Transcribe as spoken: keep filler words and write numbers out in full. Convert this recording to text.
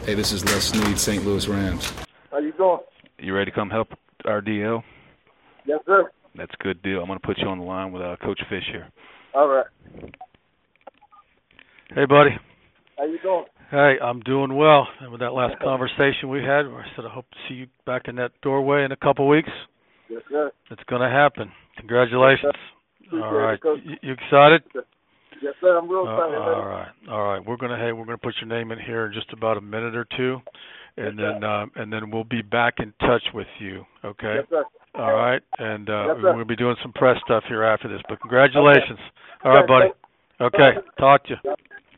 Hey, this is Les Snead, Saint Louis Rams. How you doing? You ready to come help our D L? Yes, sir. That's a good deal. I'm going to put you on the line with uh, Coach Fish here. All right. Hey, buddy. How you doing? Hey, I'm doing well. And with that last conversation we had, I said I hope to see you back in that doorway in a couple of weeks. Yes, sir. It's going to happen. Congratulations. Yes, all right. You, you excited? Yes, sir. I'm real uh, excited. All right. All right. We're going to hey, we're going to put your name in here in just about a minute or two, and yes, then uh, and then we'll be back in touch with you. Okay. Yes, sir. All right. And uh, yes, we're going to be doing some press stuff here after this. But congratulations. Okay. All right, buddy. Okay. Talk to you.